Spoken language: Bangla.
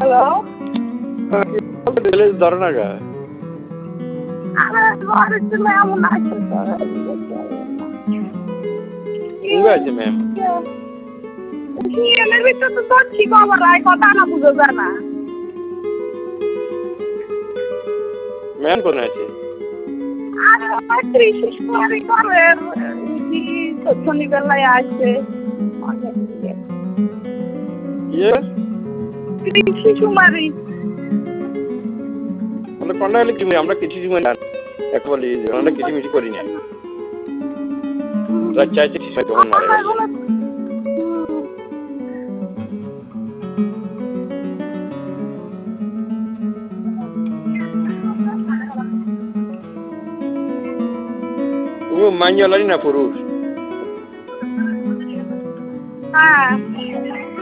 ধরে না গা আছে ম্যাম কথা না বুঝো জানা ম্যাম কোন আছে শনিবেলায় আসে শিশুমারি আমরা কিছু আমরা কিছু মিছি করি না চাইছে তখন মারা গেছে মাইয়ালারি না পুরুষ হ্যাঁ